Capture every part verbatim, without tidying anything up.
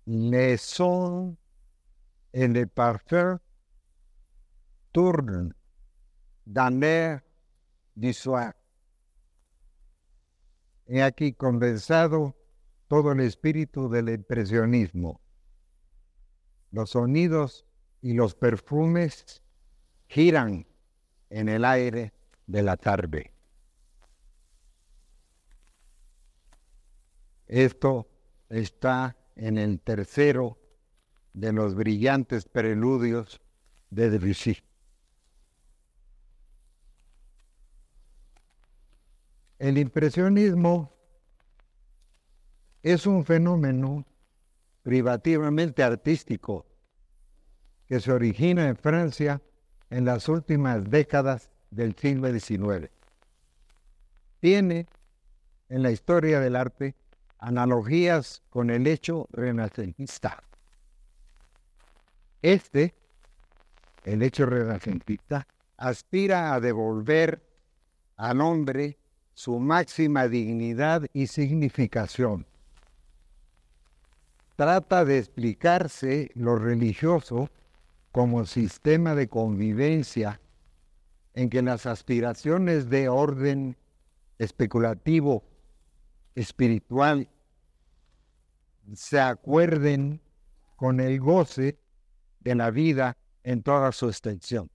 les sont et les parfums tournent dans l'air du soir. He aquí condensado todo el espíritu del impresionismo. Los sonidos y los perfumes giran en el aire de la tarde. Esto está en el tercero de los brillantes preludios de Debussy. El impresionismo es un fenómeno privativamente artístico que se origina en Francia en las últimas décadas del siglo diecinueve. Tiene en la historia del arte analogías con el hecho renacentista. Este, el hecho renacentista, aspira a devolver al hombre su máxima dignidad y significación. Trata de explicarse lo religioso como sistema de convivencia en que las aspiraciones de orden especulativo, espiritual, se acuerden con el goce de la vida en toda su extensión.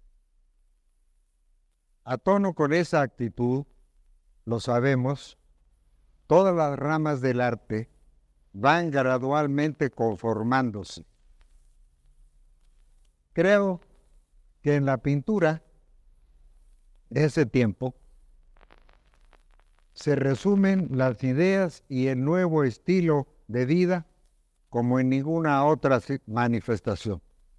A tono con esa actitud, lo sabemos, todas las ramas del arte van gradualmente conformándose. Creo que en la pintura de ese tiempo se resumen las ideas y el nuevo estilo de vida como en ninguna otra manifestación.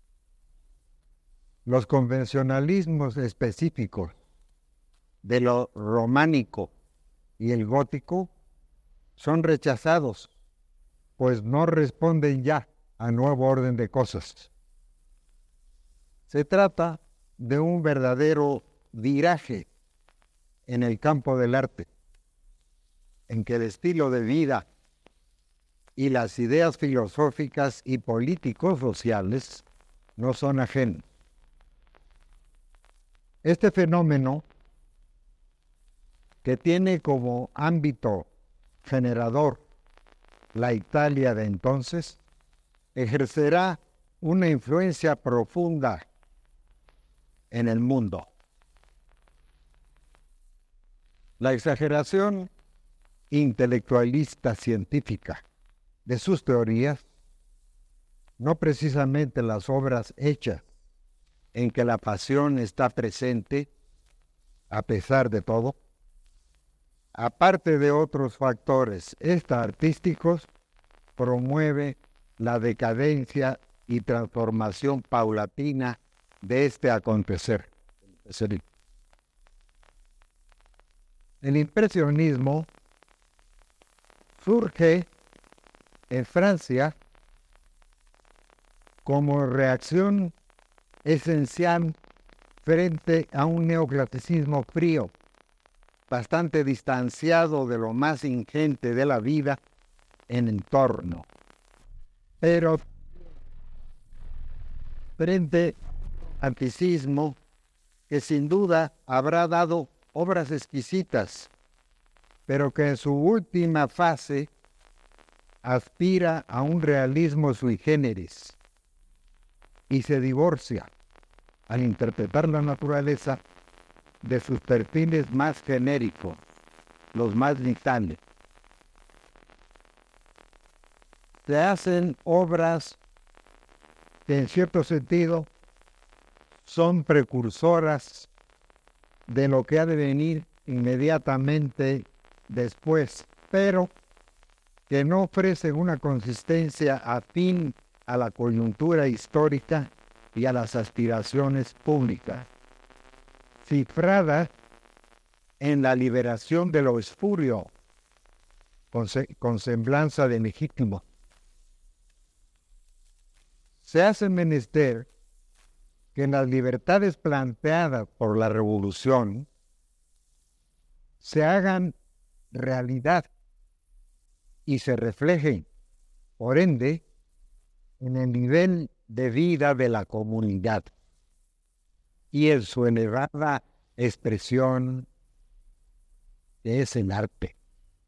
Los convencionalismos específicos de lo románico y el gótico son rechazados, pues no responden ya al nuevo orden de cosas. Se trata de un verdadero viraje en el campo del arte, en que el estilo de vida y las ideas filosóficas y políticos sociales no son ajenos. Este fenómeno, que tiene como ámbito generador la Italia de entonces, ejercerá una influencia profunda en el mundo. La exageración intelectualista científica de sus teorías, no precisamente las obras hechas en que la pasión está presente, a pesar de todo, aparte de otros factores extraartísticos, promueve la decadencia y transformación paulatina de este acontecer. El impresionismo surge en Francia como reacción esencial frente a un neoclasicismo frío, bastante distanciado de lo más ingente de la vida en entorno, pero frente al anticismo que sin duda habrá dado obras exquisitas, pero que en su última fase aspira a un realismo sui generis y se divorcia al interpretar la naturaleza de sus perfiles más genéricos, los más vitales. Se hacen obras que en cierto sentido son precursoras de lo que ha de venir inmediatamente después, pero que no ofrecen una consistencia afín a la coyuntura histórica y a las aspiraciones públicas, cifrada en la liberación de lo espurio, con, se, con semblanza de legítimo. Se hace menester que las libertades planteadas por la revolución se hagan realidad y se reflejen, por ende, en el nivel de vida de la comunidad y en su elevada expresión que es el arte.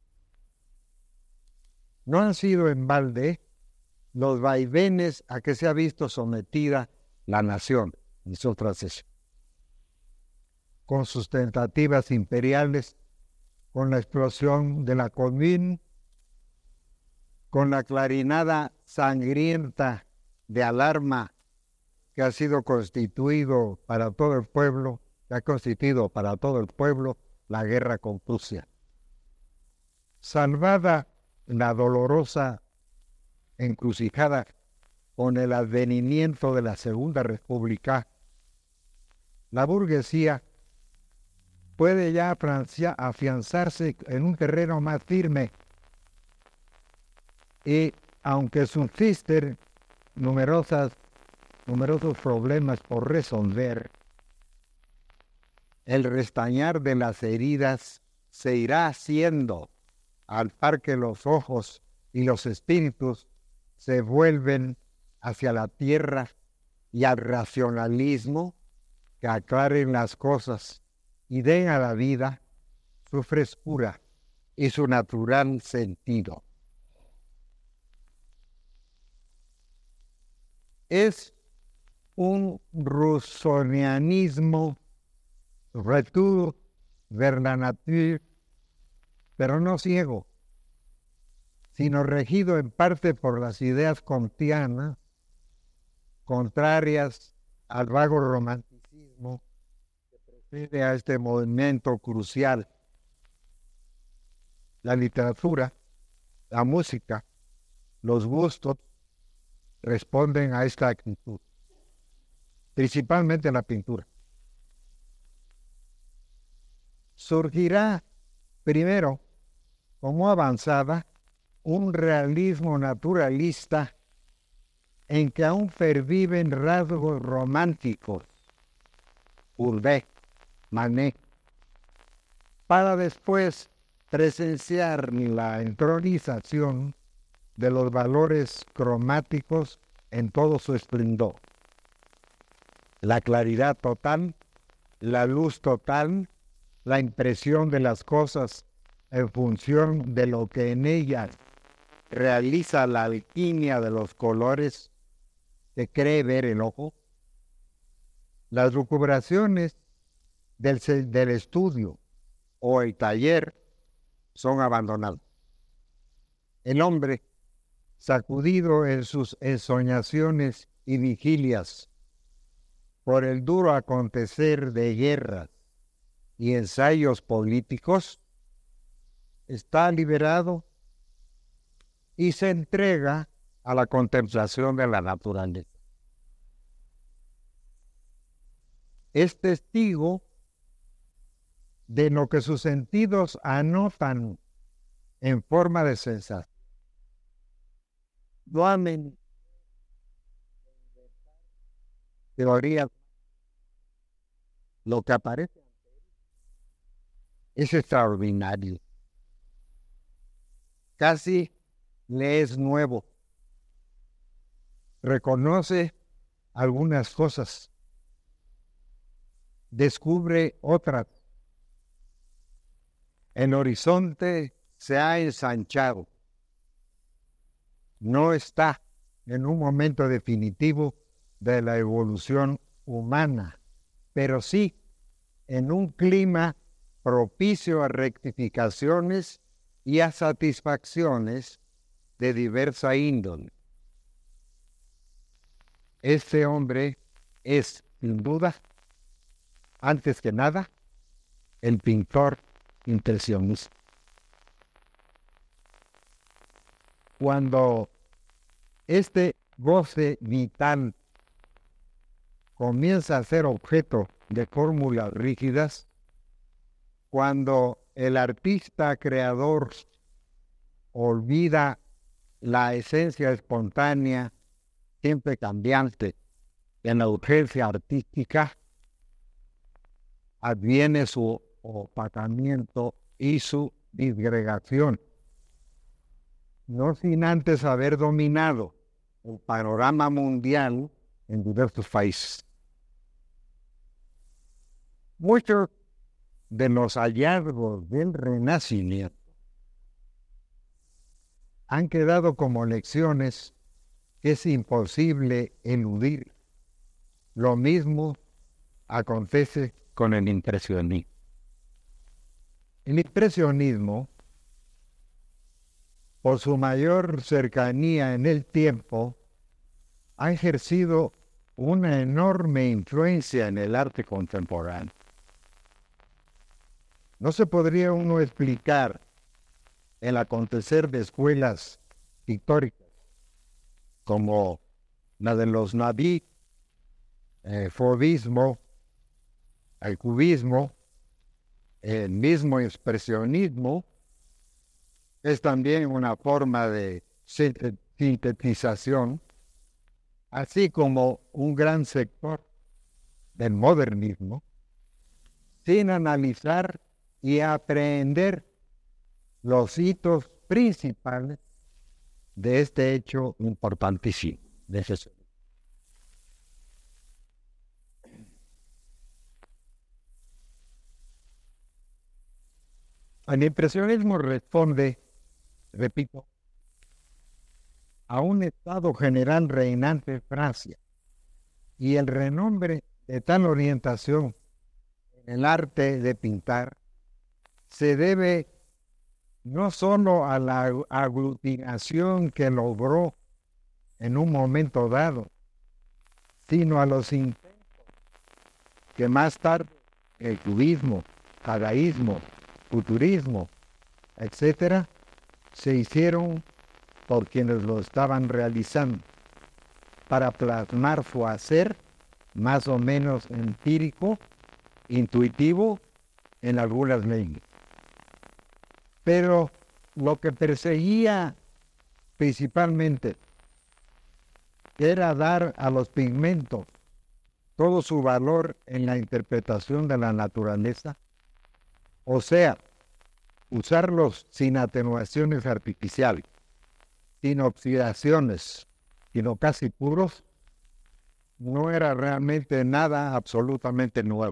No han sido en balde los vaivenes a que se ha visto sometida la nación en su proceso, con sus tentativas imperiales, con la explosión de la Comín, con la clarinada sangrienta de alarma que ha sido constituido para todo el pueblo, que ha constituido para todo el pueblo la guerra con Prusia. Salvada la dolorosa encrucijada con el advenimiento de la Segunda República, la burguesía puede ya afianzarse en un terreno más firme y, aunque subsisten numerosas, numerosos problemas por resolver, el restañar de las heridas se irá haciendo al par que los ojos y los espíritus se vuelven hacia la tierra y al racionalismo que aclaren las cosas y den a la vida su frescura y su natural sentido. Es un rousseauianismo retour vers la nature, pero no ciego, sino regido en parte por las ideas kantianas, contrarias al vago romanticismo que precede a este movimiento crucial. La literatura, la música, los gustos responden a esta actitud, principalmente la pintura. Surgirá primero, como avanzada, un realismo naturalista en que aún perviven rasgos románticos, Courbet, Manet, para después presenciar la entronización de los valores cromáticos en todo su esplendor. La claridad total, la luz total, la impresión de las cosas en función de lo que en ellas realiza la alquimia de los colores que cree ver el ojo. Las lucubraciones del, del estudio o el taller son abandonadas. El hombre, sacudido en sus ensoñaciones y vigilias por el duro acontecer de guerras y ensayos políticos, está liberado y se entrega a la contemplación de la naturaleza. Es testigo de lo que sus sentidos anotan en forma de sensación. No amen teoría. Lo que aparece es extraordinario. Casi le es nuevo. Reconoce algunas cosas. Descubre otras. El horizonte se ha ensanchado. No está en un momento definitivo de la evolución humana, pero sí en un clima propicio a rectificaciones y a satisfacciones de diversa índole. Este hombre es, sin duda, antes que nada, el pintor impresionista. Cuando este goce vital comienza a ser objeto de fórmulas rígidas, cuando el artista creador olvida la esencia espontánea, siempre cambiante, en la urgencia artística, adviene su opacamiento y su disgregación, no sin antes haber dominado el panorama mundial en diversos países. Muchos de los hallazgos del Renacimiento han quedado como lecciones que es imposible eludir. Lo mismo acontece con el impresionismo. El impresionismo, por su mayor cercanía en el tiempo, ha ejercido una enorme influencia en el arte contemporáneo. No se podría uno explicar el acontecer de escuelas pictóricas como la de los Naví, el Fauvismo, el Cubismo, el mismo expresionismo, es también una forma de sintetización, así como un gran sector del modernismo, sin analizar y aprender los hitos principales de este hecho importantísimo de Jesús. El impresionismo responde, repito, a un estado general reinante en Francia, y el renombre de tal orientación en el arte de pintar se debe no solo a la aglutinación que logró en un momento dado, sino a los intentos que más tarde el cubismo, dadaísmo, futurismo, etcétera, se hicieron por quienes lo estaban realizando para plasmar su hacer más o menos empírico, intuitivo en algunas lenguas. Pero lo que perseguía principalmente era dar a los pigmentos todo su valor en la interpretación de la naturaleza, o sea, usarlos sin atenuaciones artificiales, sin oxidaciones, sino casi puros, no era realmente nada absolutamente nuevo,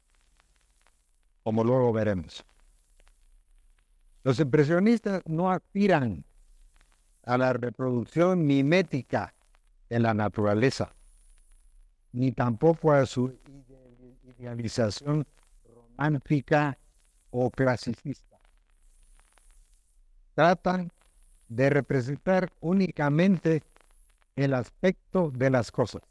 como luego veremos. Los impresionistas no aspiran a la reproducción mimética en la naturaleza, ni tampoco a su idealización romántica o clasicista. Tratan de representar únicamente el aspecto de las cosas.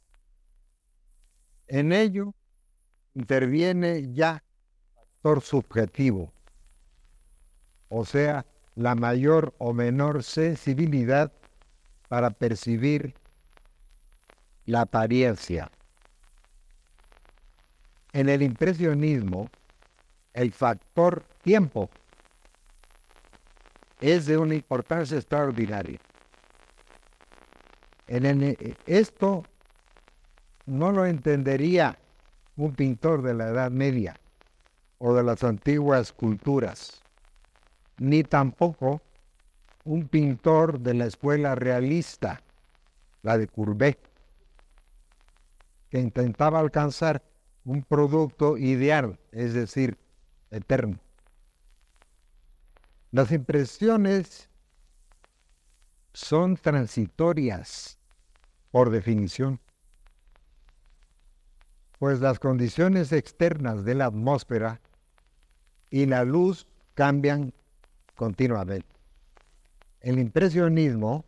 En ello interviene ya el factor subjetivo, o sea, la mayor o menor sensibilidad para percibir la apariencia. En el impresionismo, el factor tiempo es de una importancia extraordinaria. En el, esto no lo entendería un pintor de la Edad Media o de las antiguas culturas, ni tampoco un pintor de la escuela realista, la de Courbet, que intentaba alcanzar un producto ideal, es decir, eterno. Las impresiones son transitorias, por definición, pues las condiciones externas de la atmósfera y la luz cambian continuamente. El impresionismo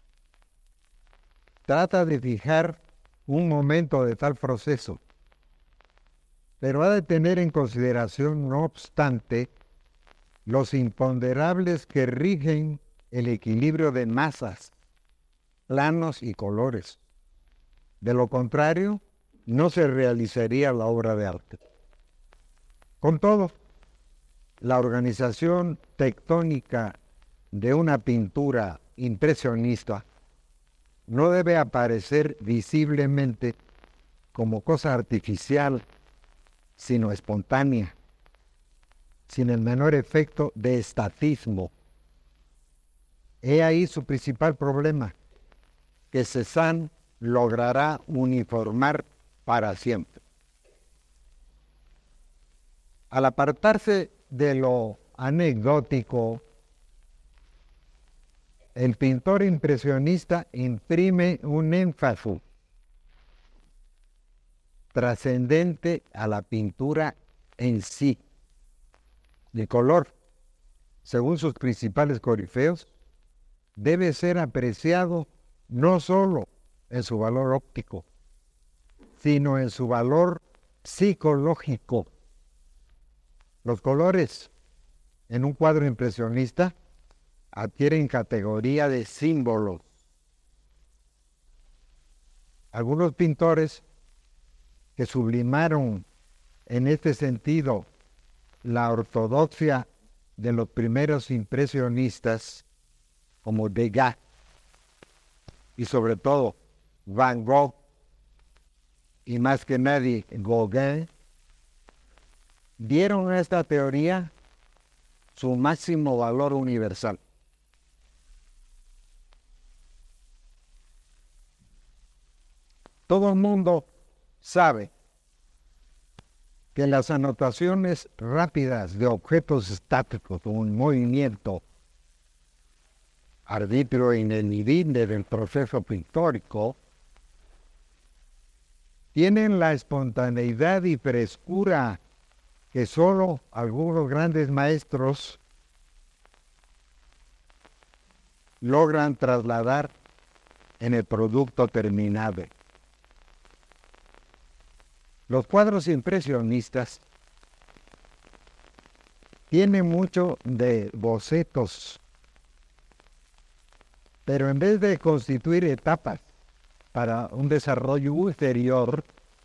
trata de fijar un momento de tal proceso, pero ha de tener en consideración, no obstante, los imponderables que rigen el equilibrio de masas, planos y colores. De lo contrario, no se realizaría la obra de arte. Con todo, la organización tectónica de una pintura impresionista no debe aparecer visiblemente como cosa artificial, sino espontánea, sin el menor efecto de estatismo. He ahí su principal problema, que Cézanne logrará uniformar para siempre. Al apartarse de lo anecdótico, el pintor impresionista imprime un énfasis trascendente a la pintura en sí. El color, según sus principales corifeos, debe ser apreciado no solo en su valor óptico, sino en su valor psicológico. Los colores en un cuadro impresionista adquieren categoría de símbolos. Algunos pintores que sublimaron en este sentido la ortodoxia de los primeros impresionistas, como Degas y sobre todo Van Gogh y más que nadie Gauguin, dieron a esta teoría su máximo valor universal. Todo el mundo sabe que las anotaciones rápidas de objetos estáticos o un movimiento arbitrio ineludable del proceso pictórico tienen la espontaneidad y frescura que solo algunos grandes maestros logran trasladar en el producto terminado. Los cuadros impresionistas tienen mucho de bocetos, pero en vez de constituir etapas para un desarrollo ulterior,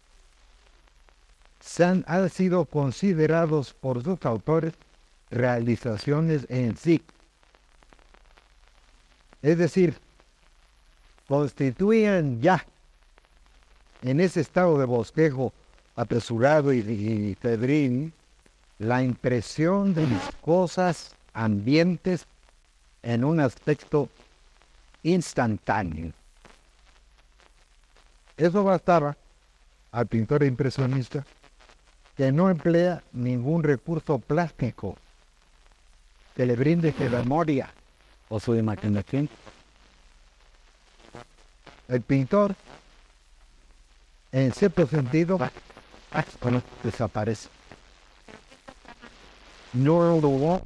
han, han sido considerados por sus autores realizaciones en sí. Es decir, constituían ya en ese estado de bosquejo apresurado y, y febril la impresión de las cosas ambientes en un aspecto instantáneo. Eso bastaba al pintor impresionista, que no emplea ningún recurso plástico que le brinde su memoria o su imaginación. El pintor, en cierto sentido, bueno, desaparece. No lo hubo.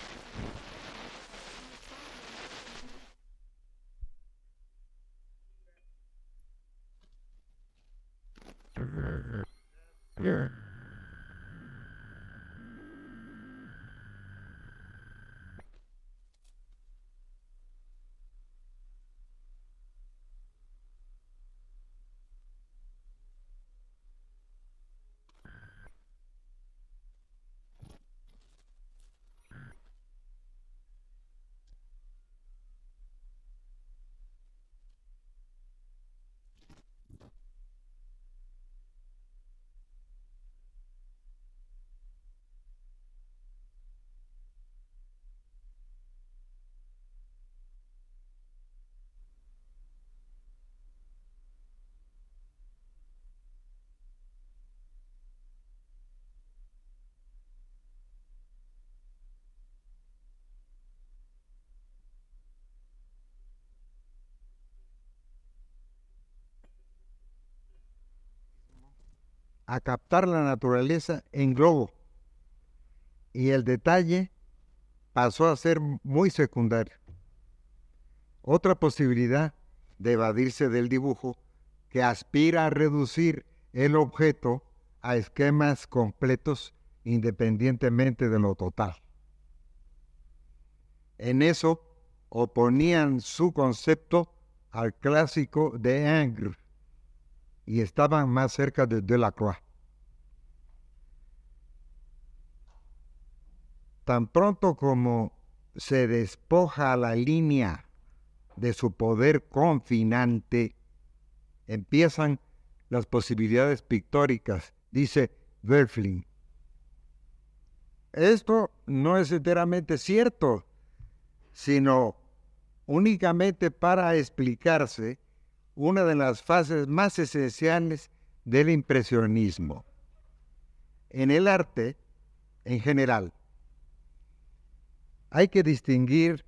A captar la naturaleza en globo, y el detalle pasó a ser muy secundario. Otra posibilidad de evadirse del dibujo que aspira a reducir el objeto a esquemas completos independientemente de lo total. En eso oponían su concepto al clásico de Ingres y estaban más cerca de Delacroix. Tan pronto como se despoja la línea de su poder confinante, empiezan las posibilidades pictóricas, dice Werfling. Esto no es enteramente cierto, sino únicamente para explicarse una de las fases más esenciales del impresionismo. En el arte, en general, hay que distinguir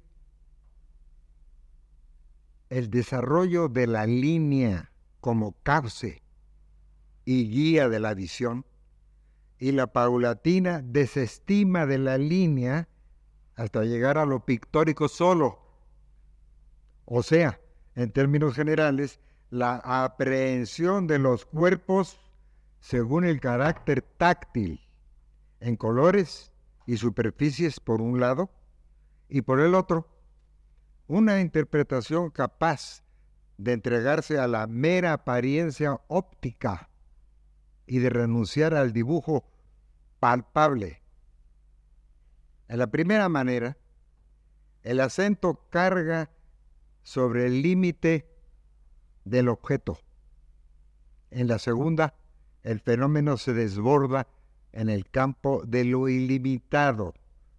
el desarrollo de la línea como cauce y guía de la visión y la paulatina desestima de la línea hasta llegar a lo pictórico solo. O sea, en términos generales, la aprehensión de los cuerpos según el carácter táctil en colores y superficies por un lado, y por el otro, una interpretación capaz de entregarse a la mera apariencia óptica y de renunciar al dibujo palpable. En la primera manera, el acento carga sobre el límite del objeto. En la segunda, el fenómeno se desborda en el campo de lo ilimitado.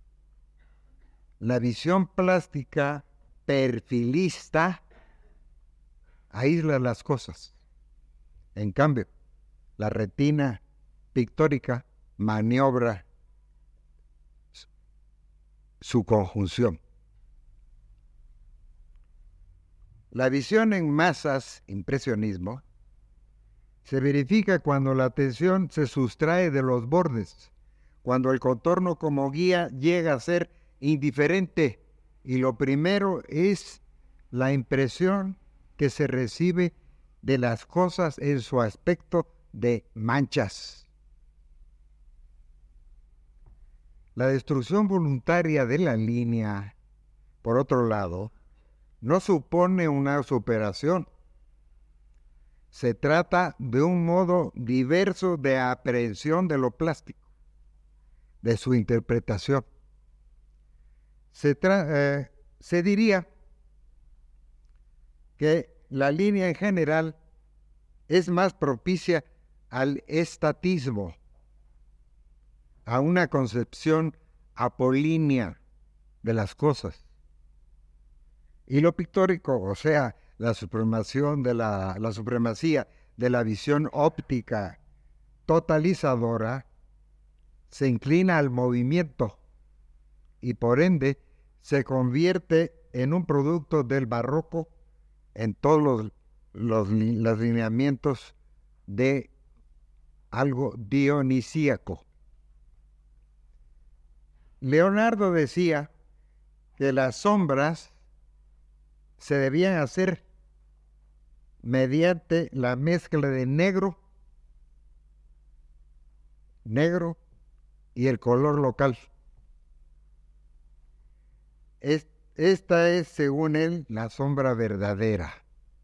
La visión plástica perfilista aísla las cosas. En cambio, la retina pictórica maniobra su conjunción. La visión en masas, impresionismo, se verifica cuando la atención se sustrae de los bordes, cuando el contorno como guía llega a ser indiferente y lo primero es la impresión que se recibe de las cosas en su aspecto de manchas. La destrucción voluntaria de la línea, por otro lado, no supone una superación. Se trata de un modo diverso de aprehensión de lo plástico, de su interpretación. Se, tra- eh, se diría que la línea en general es más propicia al estatismo, a una concepción apolínea de las cosas. Y lo pictórico, o sea, la supremación de la, la supremacía de la visión óptica totalizadora, se inclina al movimiento y por ende se convierte en un producto del barroco en todos los, los, los lineamientos de algo dionisíaco. Leonardo decía que las sombras se debían hacer mediante la mezcla de negro, negro y el color local. Es, esta es, según él, la sombra verdadera.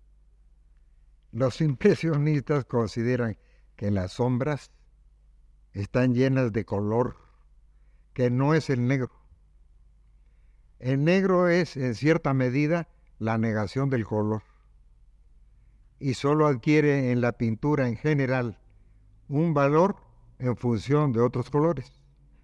Los impresionistas consideran que las sombras están llenas de color, que no es el negro. El negro es, en cierta medida, la negación del color y solo adquiere en la pintura en general un valor en función de otros colores.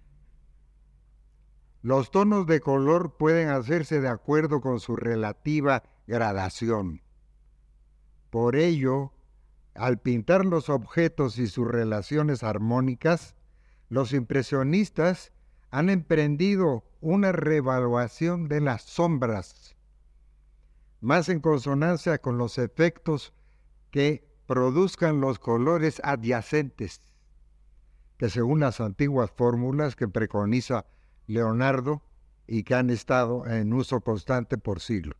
Los tonos de color pueden hacerse de acuerdo con su relativa gradación. Por ello, al pintar los objetos y sus relaciones armónicas, los impresionistas han emprendido una reevaluación de las sombras, más en consonancia con los efectos que produzcan los colores adyacentes, que según las antiguas fórmulas que preconiza Leonardo y que han estado en uso constante por siglos.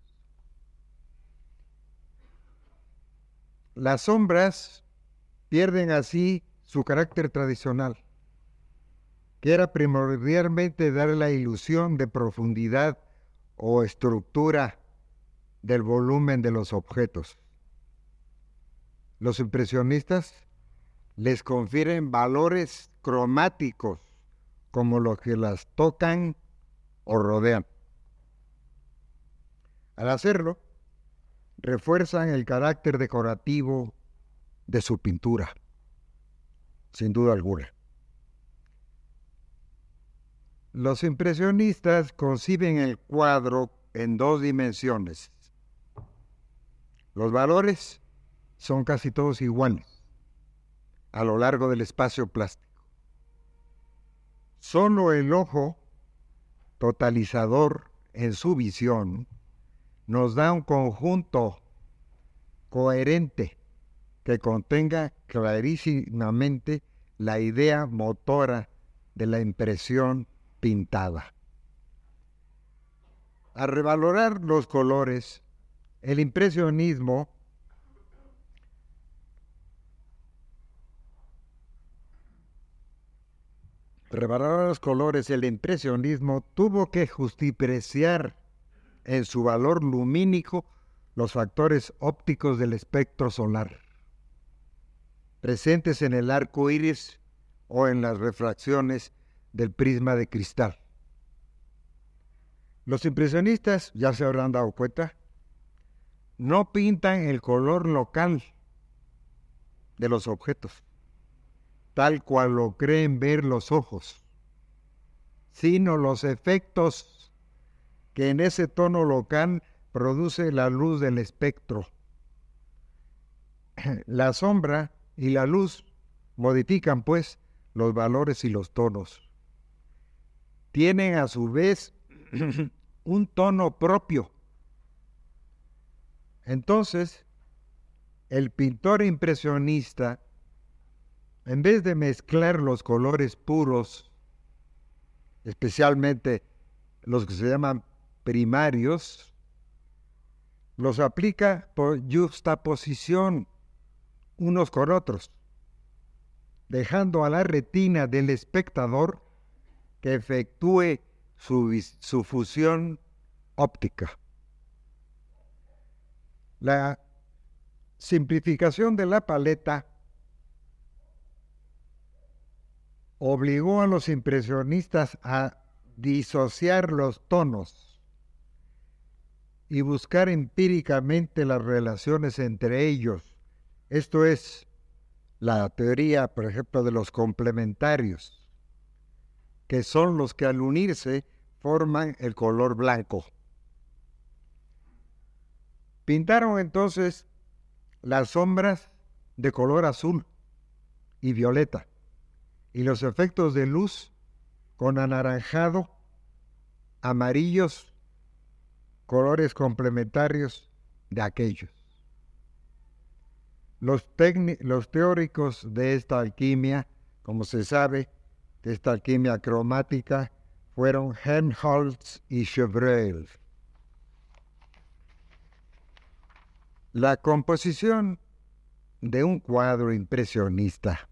Las sombras pierden así su carácter tradicional, que era primordialmente dar la ilusión de profundidad o estructura del volumen de los objetos. Los impresionistas les confieren valores cromáticos como los que las tocan o rodean. Al hacerlo, refuerzan el carácter decorativo de su pintura, sin duda alguna. Los impresionistas conciben el cuadro en dos dimensiones: los valores son casi todos iguales a lo largo del espacio plástico. Solo el ojo totalizador en su visión nos da un conjunto coherente que contenga clarísimamente la idea motora de la impresión pintada. Al revalorar los colores, el impresionismo revalorar los colores, el impresionismo tuvo que justipreciar en su valor lumínico los factores ópticos del espectro solar, presentes en el arco iris o en las refracciones del prisma de cristal. Los impresionistas, ya se habrán dado cuenta, no pintan el color local de los objetos, tal cual lo creen ver los ojos, sino los efectos que en ese tono local produce la luz del espectro. La sombra y la luz modifican, pues, los valores y los tonos. Tienen a su vez un tono propio. Entonces, el pintor impresionista, en vez de mezclar los colores puros, especialmente los que se llaman primarios, los aplica por yuxtaposición unos con otros, dejando a la retina del espectador que efectúe su, su fusión óptica. La simplificación de la paleta obligó a los impresionistas a disociar los tonos y buscar empíricamente las relaciones entre ellos. Esto es la teoría, por ejemplo, de los complementarios, que son los que al unirse forman el color blanco. Pintaron entonces las sombras de color azul y violeta y los efectos de luz con anaranjado, amarillos, colores complementarios de aquellos. Los, los teóricos de esta alquimia, como se sabe, de esta alquimia cromática, fueron Helmholtz y Chevreul. La composición de un cuadro impresionista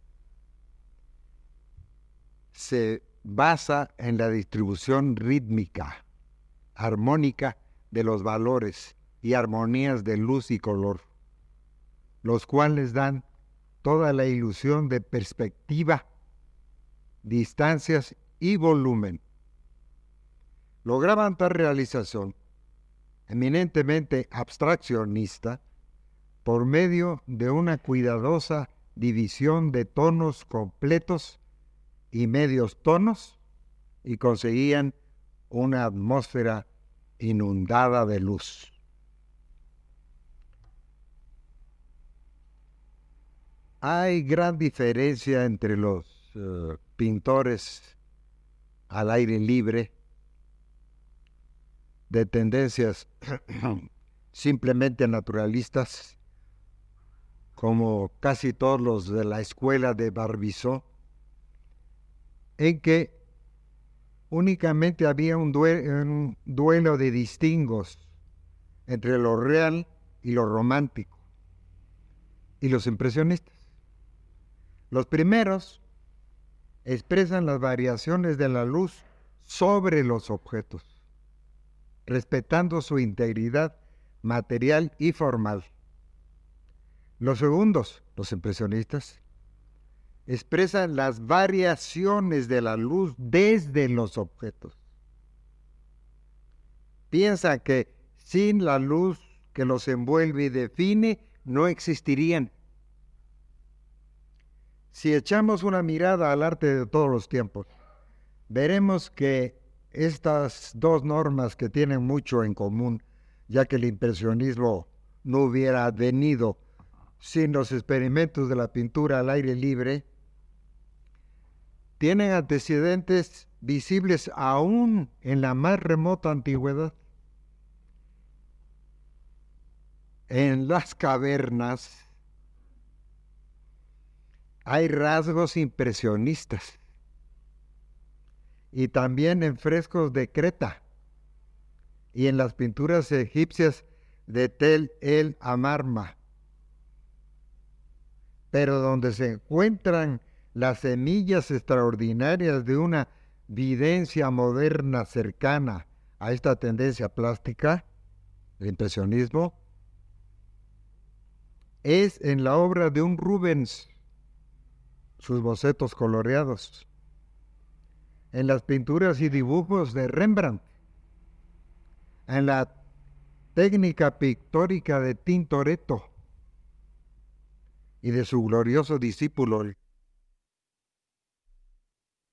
se basa en la distribución rítmica, armónica de los valores y armonías de luz y color, los cuales dan toda la ilusión de perspectiva, distancias y volumen. Lograban tal realización eminentemente abstraccionista por medio de una cuidadosa división de tonos completos y medios tonos, y conseguían una atmósfera inundada de luz. Hay gran diferencia entre los uh, pintores al aire libre de tendencias simplemente naturalistas, como casi todos los de la escuela de Barbizon, en que únicamente había un, due un duelo de distingos entre lo real y lo romántico, y los impresionistas. Los primeros expresan las variaciones de la luz sobre los objetos, respetando su integridad material y formal. Los segundos, los impresionistas, expresan las variaciones de la luz desde los objetos. Piensan que sin la luz que los envuelve y define, no existirían. Si echamos una mirada al arte de todos los tiempos, veremos que estas dos normas que tienen mucho en común, ya que el impresionismo no hubiera venido sin los experimentos de la pintura al aire libre, tienen antecedentes visibles aún en la más remota antigüedad. En las cavernas hay rasgos impresionistas y también en frescos de Creta y en las pinturas egipcias de Tel el Amarna, pero donde se encuentran las semillas extraordinarias de una videncia moderna cercana a esta tendencia plástica, el impresionismo, es en la obra de un Rubens, sus bocetos coloreados, en las pinturas y dibujos de Rembrandt, en la técnica pictórica de Tintoretto y de su glorioso discípulo, el